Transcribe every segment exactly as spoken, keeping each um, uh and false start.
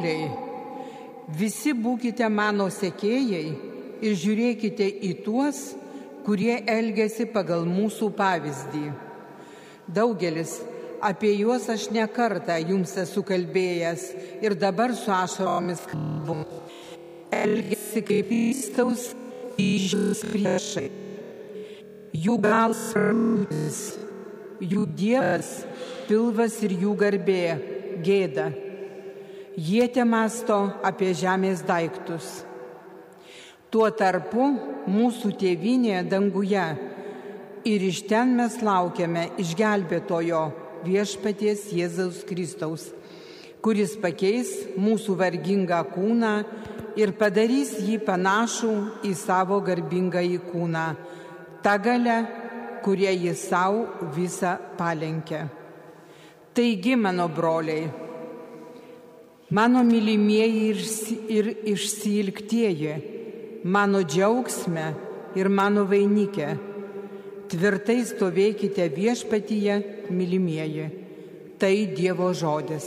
Broliai, visi būkite mano sekėjai ir žiūrėkite į tuos, kurie elgesi pagal mūsų pavyzdį. Daugelis, apie juos aš ne kartą jums esu kalbėjęs ir dabar su ašaromis kalbu. Elgesi kaip Kristaus kryžiaus priešai. Jų galas, jų dievas, pilvas ir jų garbė, gėda. Jie temąsto apie žemės daiktus. Tuo tarpu mūsų tėvynė danguje ir iš ten mes laukiame išgelbėtojo viešpaties Jėzaus Kristaus, kuris pakeis mūsų vargingą kūną ir padarys jį panašų į savo garbingąjį kūną, tą galę, kurie jis savo visą palenkia. Taigi, mano broliai, mano mylimieji ir, ir išsiilgtieji, mano džiaugsme ir mano vainikė, tvirtai stovėkite viešpatyje, mylimieji. Tai Dievo žodis.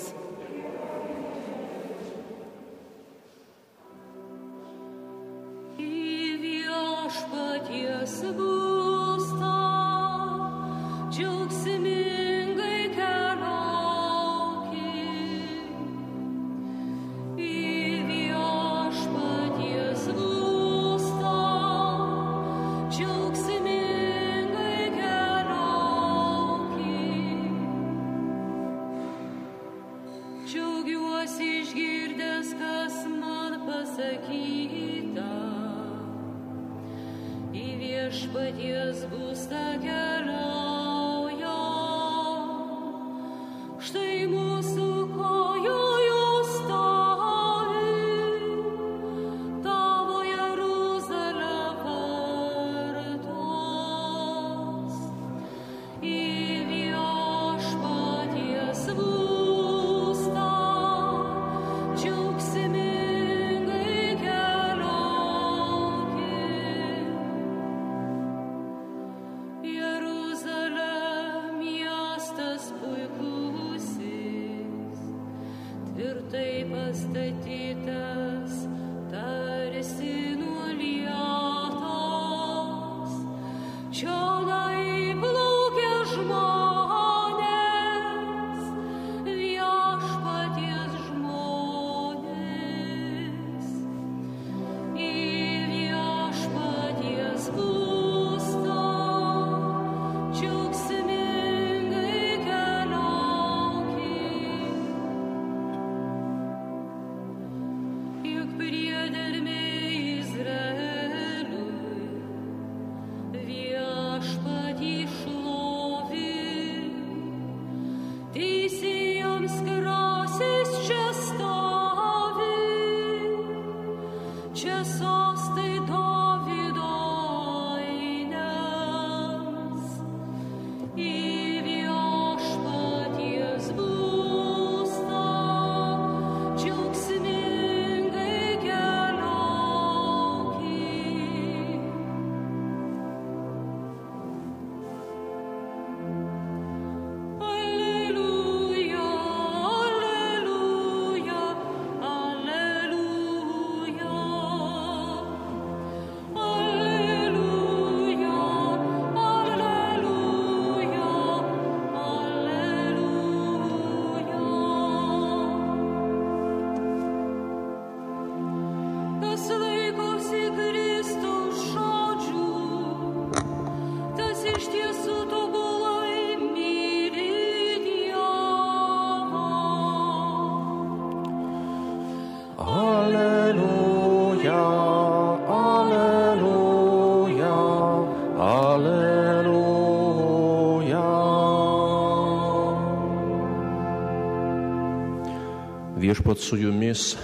Viešpats su jumis.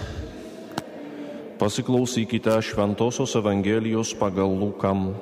Pasiklausykite Šventosios Evangelijos pagal Luką.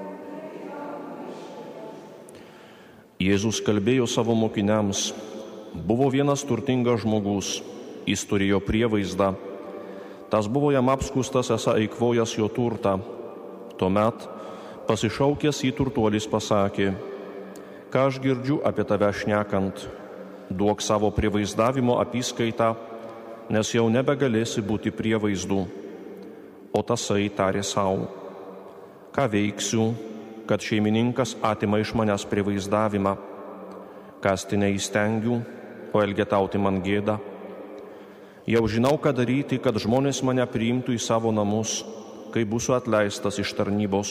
Jėzus kalbėjo savo mokiniams: buvo vienas turtingas žmogus, jis turėjo prievaizdą. Tas buvo jam apskustas, esą eikvojęs jo turtą. Tuomet pasišaukęs jį turtuolis pasakė: ką aš girdžiu apie tave šnekant, duok savo prievaizdavimo apyskaitą, nes jau nebegalėsi būti prie vaizdų. O tasai tarė savo, ką veiksiu, kad šeimininkas atima iš manęs privaizdavimą, kasti neįstengiu, o elgetauti man gėda. Jau žinau, ką daryti, kad žmonės mane priimtų į savo namus, kai būsiu atleistas iš tarnybos.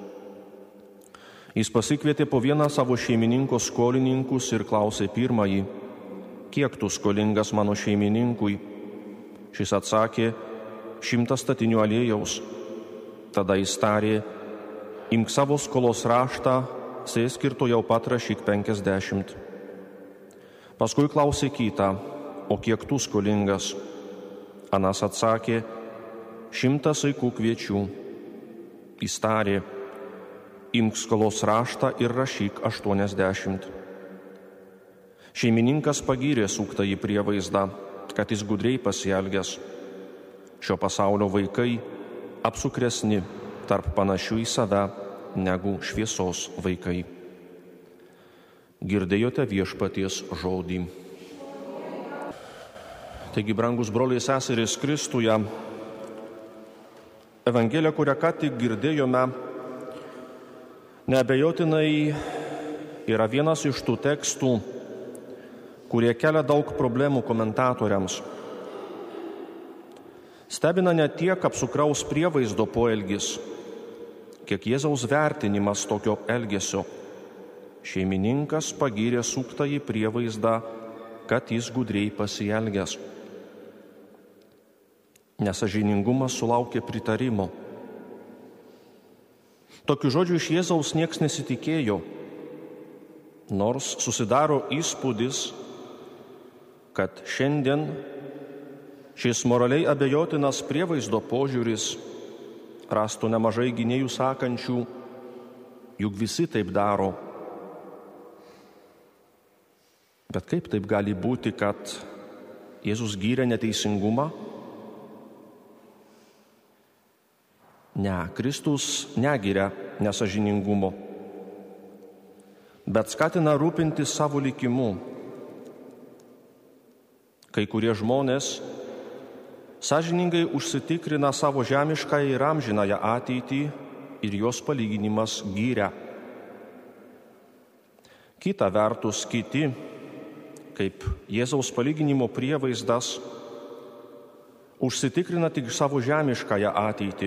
Jis pasikvietė po vieną savo šeimininko skolininkus ir klausė pirmąjį, kiek tu skolingas mano šeimininkui? Šis atsakė, šimtas statinių aliejaus. Tada jis tarė, imk savo skolos raštą, sėsk ir to jau pat rašyk penkiasdešimt. Paskui klausė kitą, o kiek tu skolingas? Anas atsakė, šimtas saikų kviečių. Jis tarė, imk skolos raštą ir rašyk aštuoniasdešimt. Šeimininkas pagyrė suktąjį prievaizdą, kad jis gudriai pasielgęs. Šio pasaulio vaikai apsukresni tarp panašių į save negu šviesos vaikai. Girdėjote viešpaties žodį. Taigi, brangus broliai seserys Kristuje, Evangelija, kurią ką tik girdėjome, neabejotinai yra vienas iš tų tekstų, kurie kelia daug problemų komentatoriams. Stebina ne tiek apsukraus prievaizdo poelgis, kiek Jėzaus vertinimas tokio elgesio. Šeimininkas pagyrė suktąjį prievaizdą, kad jis gudriai pasielgęs. Nesąžiningumas sulaukė pritarimo. Tokių žodžių iš Jėzaus nieks nesitikėjo, nors susidaro įspūdis, kad šiandien šis moraliai abejotinas prievaizdo požiūris rastų nemažai gynėjų sakančių, juk visi taip daro. Bet kaip taip gali būti, kad Jėzus gyrė neteisingumą? Ne, Kristus negyrė nesąžiningumo, bet skatina rūpintis savo likimu. Kai kurie žmonės sąžiningai užsitikrina savo žemišką ir amžinąją ateitį ir jos palyginimas gyria. Kita vertus, kiti, kaip Jėzaus palyginimo prievaizdas, užsitikrina tik savo žemiškąją ateitį.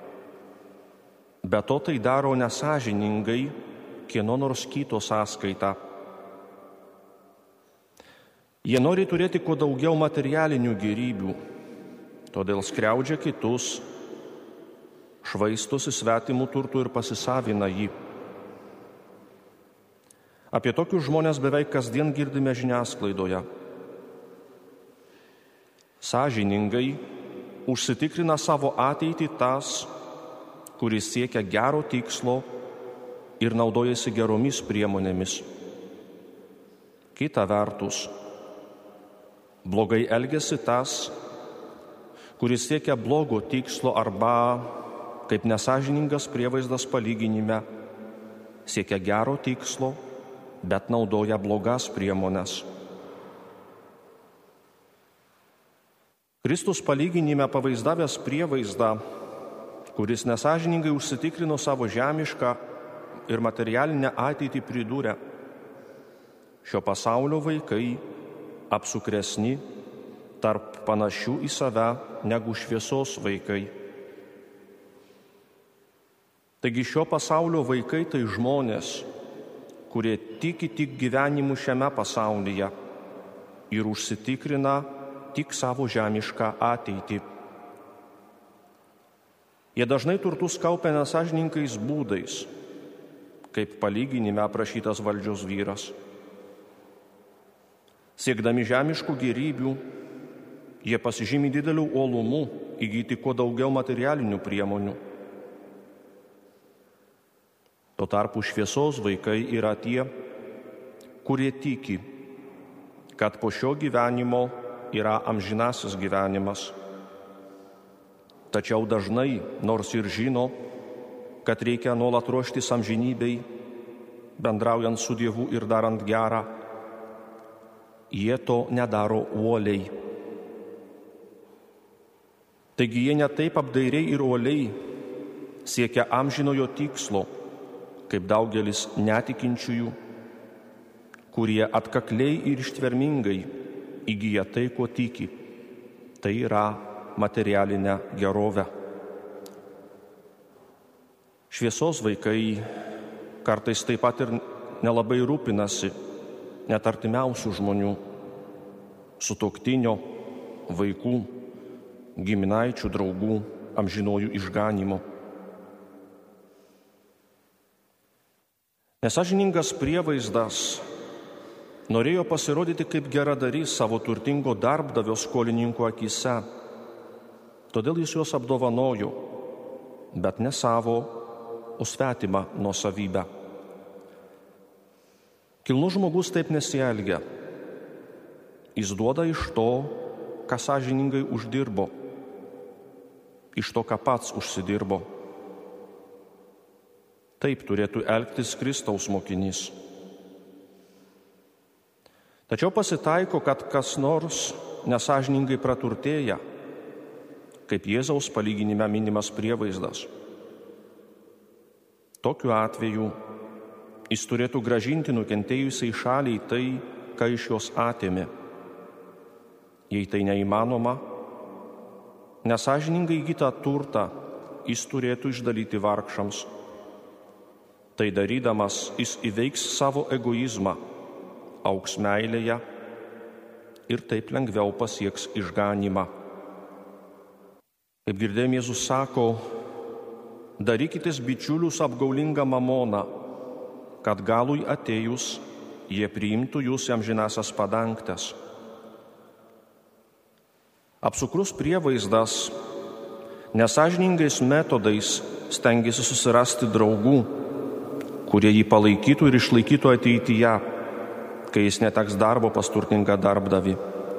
Be to tai daro nesąžiningai kieno nors kito sąskaita. Jie nori turėti kuo daugiau materialinių gėrybių, todėl skriaudžia kitus, švaistosi svetimų turtų ir pasisavina jį. Apie tokius žmonės beveik kasdien girdime žiniasklaidoje. Sąžiningai užsitikrina savo ateitį tas, kuris siekia gero tikslo ir naudojasi geromis priemonėmis. Kita vertus, blogai elgiasi tas, kuris siekia blogo tikslo arba, kaip nesąžiningas prievaizdas palyginime, siekia gero tikslo, bet naudoja blogas priemones. Kristus palyginime pavaizdavęs prievaizdą, kuris nesąžiningai užsitikrino savo žemišką ir materialinę ateitį, pridūrė, šio pasaulio vaikai apsukresni tarp panašių į save negu šviesos vaikai. Taigi šio pasaulio vaikai tai žmonės, kurie tiki tik gyvenimu šiame pasaulyje ir užsitikrina tik savo žemišką ateitį. Jie dažnai turtus kaupia nesąžininkais būdais, kaip palyginime aprašytas valdžios vyras. Siekdami žemiškų gėrybių, jie pasižymi dideliu uolumu įgyti kuo daugiau materialinių priemonių. Tuo tarpu šviesos vaikai yra tie, kurie tiki, kad po šio gyvenimo yra amžinasis gyvenimas. Tačiau dažnai, nors ir žino, kad reikia nuolat ruoštis amžinybei, bendraujant su Dievu ir darant gerą, jie to nedaro uoliai. Taigi jie netaip apdairiai ir uoliai siekia amžinojo tikslo, kaip daugelis netikinčiųjų, kurie atkakliai ir ištvermingai įgyja tai, ko tiki. Tai yra materialinę gerovę. Šviesos vaikai kartais taip pat ir nelabai rūpinasi net artimiausių žmonių, sutuoktinio, vaikų, giminaičių, draugų, amžinojų išganymo. Nesąžiningas prievaizdas norėjo pasirodyti kaip geradarys savo turtingo darbdavio skolininkų akyse, todėl jis juos apdovanojo, bet ne savo, o svetimą nuosavybę. Kilnus žmogus taip nesielgia. Jis duoda iš to, ką sąžiningai uždirbo, iš to, ką pats užsidirbo. Taip turėtų elgtis Kristaus mokinys. Tačiau pasitaiko, kad kas nors nesąžiningai praturtėja, kaip Jėzaus palyginime minimas prievaizdas. Tokiu atveju jis turėtų gražinti nukentėjusiai šaliai tai, ką iš jos atėmė. Jei tai neįmanoma, nesąžiningai įgytą turtą jis turėtų išdalyti vargšams. Tai darydamas jis įveiks savo egoizmą, augs meilėje ir taip lengviau pasieks išganymą. Kaip girdėjome, Jėzus sako, darykitės bičiulius apgaulingą mamoną, kad galui atėjus jie priimtų jūs į amžinąsias padangtes. Apsukrus prievaizdas nesąžiningais metodais stengiasi susirasti draugų, kurie jį palaikytų ir išlaikytų ateityje, kai jis neteks darbo pas turtingą darbdavį.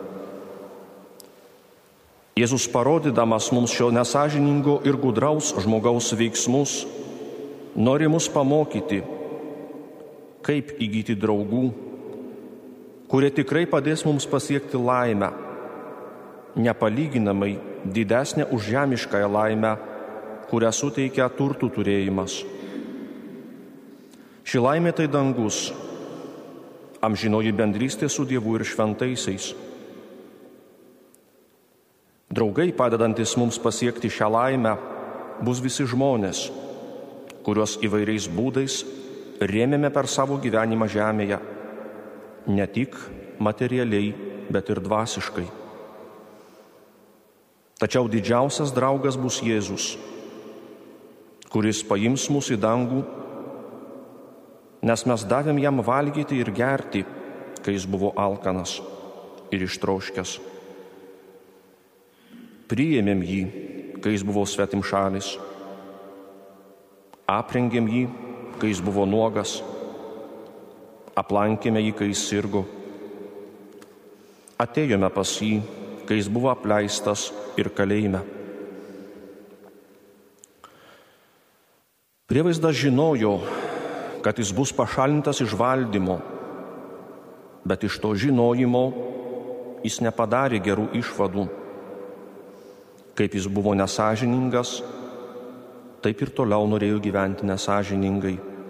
Jėzus, parodydamas mums šio nesąžiningo ir gudraus žmogaus veiksmus, nori mus pamokyti, kaip įgyti draugų, kurie tikrai padės mums pasiekti laimę, nepalyginamai didesnę už žemiškąją laimę, kurią suteikia turtų turėjimas. Ši laimė tai dangus, amžinoji bendrystė su Dievu ir šventaisiais. Draugai, padedantis mums pasiekti šią laimę, bus visi žmonės, kuriuos įvairiais būdais rėmėme per savo gyvenimą žemėje, ne tik materialiai, bet ir dvasiškai. Tačiau didžiausias draugas bus Jėzus, kuris paims mus į dangų, nes mes davėm jam valgyti ir gerti, kai jis buvo alkanas ir ištroškęs. Priėmėm jį, kai jis buvo svetimšalis. Aprengėm jį, kai jis buvo nuogas. Aplankėme jį, kai jis sirgo. Atėjome pas jį, kai jis buvo apleistas ir kalėjime. Prievaizdas žinojo, kad jis bus pašalintas iš valdymo, bet iš to žinojimo jis nepadarė gerų išvadų. Kaip jis buvo nesąžiningas, taip ir toliau norėjo gyventi nesąžiningai.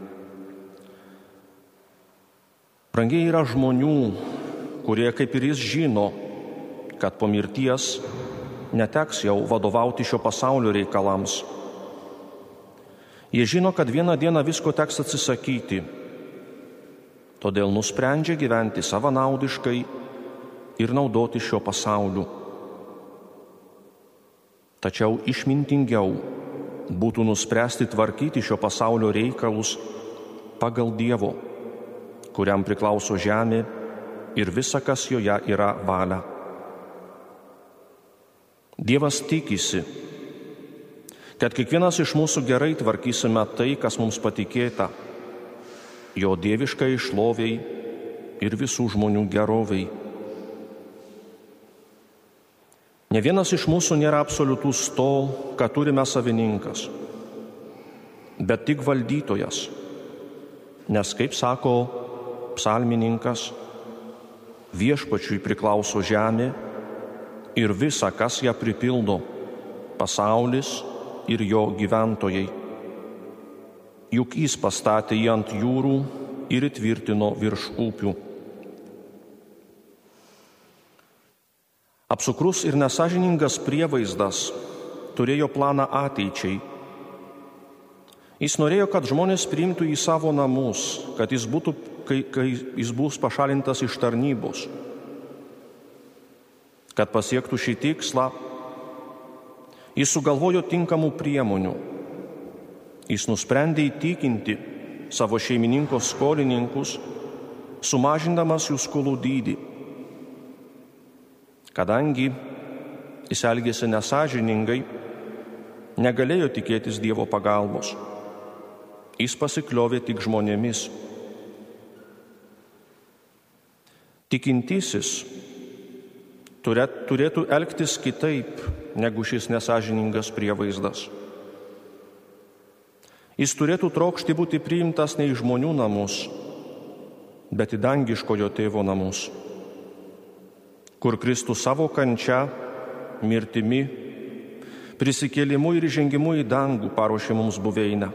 Brangiai yra žmonių, kurie kaip ir jis žino, kad po mirties neteks jau vadovauti šio pasaulio reikalams. Jie žino, kad vieną dieną visko teks atsisakyti, todėl nusprendžia gyventi savanaudiškai ir naudoti šio pasauliu. Tačiau išmintingiau būtų nuspręsti tvarkyti šio pasaulio reikalus pagal Dievo, kuriam priklauso žemė ir visa, kas joje yra, valia. Dievas tikisi, kad kiekvienas iš mūsų gerai tvarkysime tai, kas mums patikėta, jo dieviškai šloviai ir visų žmonių geroviai. Ne vienas iš mūsų nėra absoliutus to, ką turime savininkas, bet tik valdytojas, nes, kaip sako psalmininkas, viešpačiui priklauso žemė ir visa, kas ją pripildo, pasaulis ir jo gyventojai. Juk jis pastatė jį ant jūrų ir įtvirtino virš upių. Apsukrus ir nesažiningas prievaizdas turėjo planą ateičiai. Jis norėjo, kad žmonės priimtų į savo namus, kad jis būtų, kai, kai jis bus pašalintas iš tarnybos. Kad pasiektų šį tikslą, jis sugalvojo tinkamų priemonių. Jis nusprendė įtikinti savo šeimininko skolininkus, sumažindamas jų skolų dydį. Kadangi jis elgėsi nesąžiningai, negalėjo tikėtis Dievo pagalbos. Jis pasikliovė tik žmonėmis. Tikintysis turėtų elgtis kitaip negu šis nesąžiningas prievaizdas. Jis turėtų trokšti būti priimtas ne į žmonių namus, bet į dangiškojo tėvo namus, kur Kristus savo kančia, mirtimi, prisikėlimu ir žengimu į dangų paruošė mums buveinę.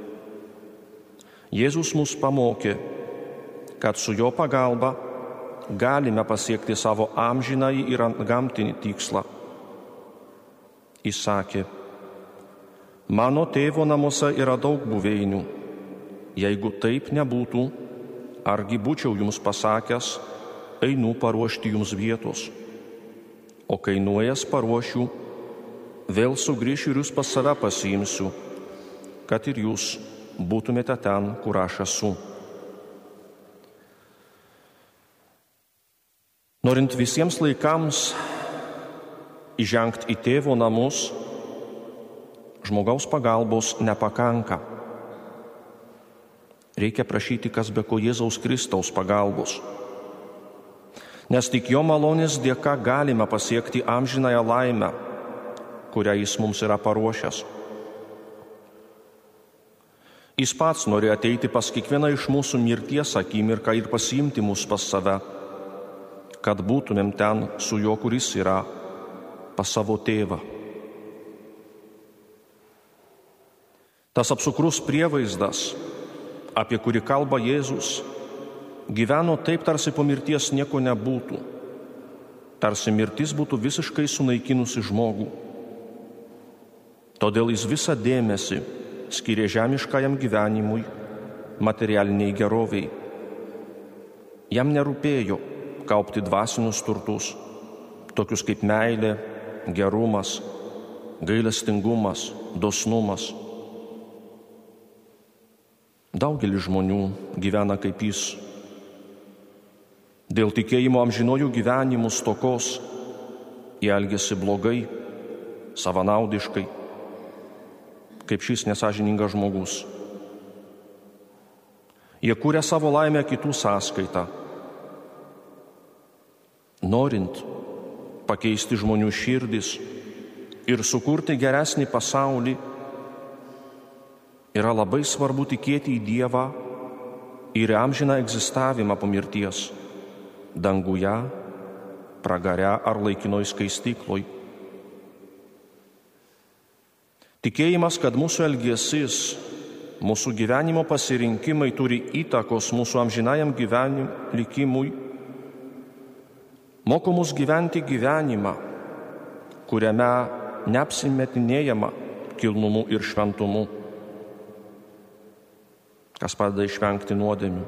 Jėzus mus pamokė, kad su jo pagalba galime pasiekti savo amžinąjį ir antgamtinį tikslą. Jis sakė, mano tėvo namuose yra daug buveinių. Jeigu taip nebūtų, argi būčiau jums pasakęs, einu paruošti jums vietos. O kai nuėjęs paruošiu, vėl sugrįšiu ir jūs pas save pasiimsiu, kad ir jūs būtumėte ten, kur aš esu. Norint visiems laikams įžengti į tėvo namus, žmogaus pagalbos nepakanka. Reikia prašyti kas be ko Jėzaus Kristaus pagalbos. Nes tik jo malonės dėka galime pasiekti amžinąją laimę, kurią jis mums yra paruošęs. Jis pats nori ateiti pas kiekvieną iš mūsų mirties akimirką ir pasiimti mus pas save, kad būtumėm ten su juo, kuris yra, pas savo tėvą. Tas apsukrus prievaizdas, apie kurį kalba Jėzus, gyveno taip, tarsi po mirties nieko nebūtų, tarsi mirtis būtų visiškai sunaikinusi žmogų. Todėl jis visą dėmesį skyrė žemiškajam gyvenimui, materialiniai geroviai. Jam nerūpėjo kaupti dvasinius turtus, tokius kaip meilė, gerumas, gailestingumas, dosnumas. Daugelis žmonių gyvena kaip jis. Dėl tikėjimo amžinojų gyvenimų stokos jie elgiasi blogai, savanaudiškai, kaip šis nesąžiningas žmogus. Jie kūrė savo laimę kitų sąskaitą. Norint pakeisti žmonių širdis ir sukurti geresnį pasaulį, yra labai svarbu tikėti į Dievą ir amžiną egzistavimą po mirties, danguje, pragare ar laikinoj skaistykloj. Tikėjimas, kad mūsų elgesys, mūsų gyvenimo pasirinkimai turi įtakos mūsų amžinajam gyvenimui, likimui, moko mus gyventi gyvenimą, kuriame neapsimetinėjama kilnumu ir šventumu, kas padeda išvengti nuodėmių.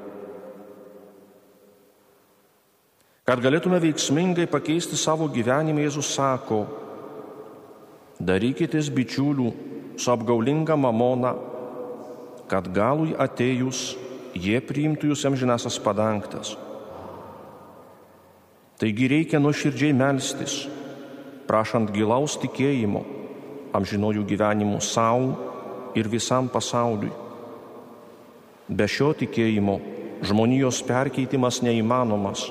Kad galėtume veiksmingai pakeisti savo gyvenimą, Jėzus sako, darykitės bičiulių su apgaulinga mamona, kad galui atėjus jie priimtų jūs amžinąsias padangtas. Taigi reikia nuoširdžiai melstis, prašant gilaus tikėjimo, amžinojų gyvenimų savo ir visam pasauliui. Be šio tikėjimo žmonijos perkeitimas neįmanomas.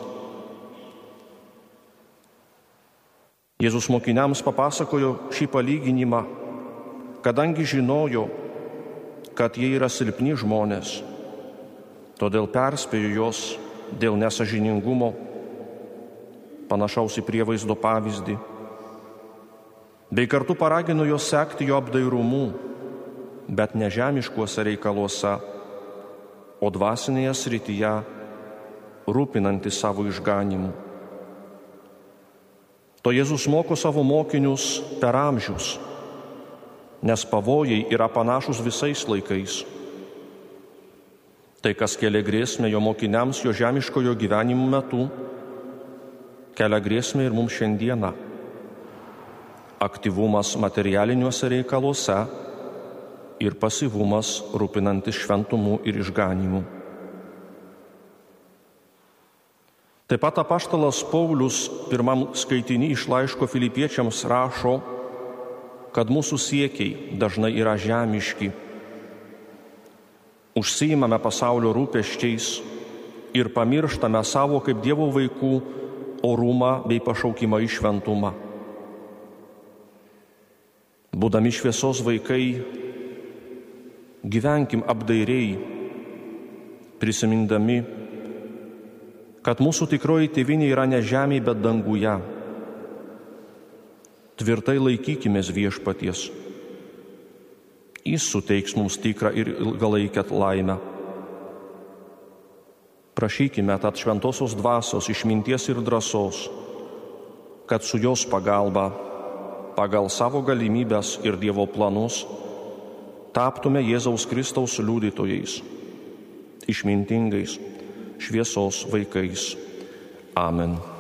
Jėzus mokiniams papasakojo šį palyginimą, kadangi žinojo, kad jie yra silpni žmonės, todėl perspėjo juos dėl nesažiningumo, panašaus į prievaizdo pavyzdį. bei kartu paragino juos sekti jo apdairumu, bet ne žemiškuose reikaluose, o dvasinėje srityje rūpinantis savo išganimu. To Jėzus moko savo mokinius per amžius, nes pavojai yra panašus visais laikais. Tai, kas kelia grėsmę jo mokiniams jo žemiškojo gyvenimo metu, kelia grėsmę ir mums šiandieną. Aktyvumas materialiniuose reikaluose ir pasyvumas rūpinantis šventumu ir išganimu. Taip pat apaštalas Paulius pirmam skaitiny iš laiško Filipiečiams rašo, kad mūsų siekiai dažnai yra žemiški. Užsiimame pasaulio rūpesčiais ir pamirštame savo kaip Dievo vaikų orumą bei pašaukimą į šventumą. Būdami šviesos vaikai, gyvenkim apdairiai, prisimindami, kad mūsų tikroji tėvynė yra ne žemėje, bet danguje. Tvirtai laikykimės viešpaties. Jis suteiks mums tikrą ir ilgalaikę laimę. Prašykime tad šventosios dvasios išminties ir drąsos, kad su jos pagalba, pagal savo galimybės ir Dievo planus, taptume Jėzaus Kristaus liudytojais, išmintingais, šviesos vaikais. Amen.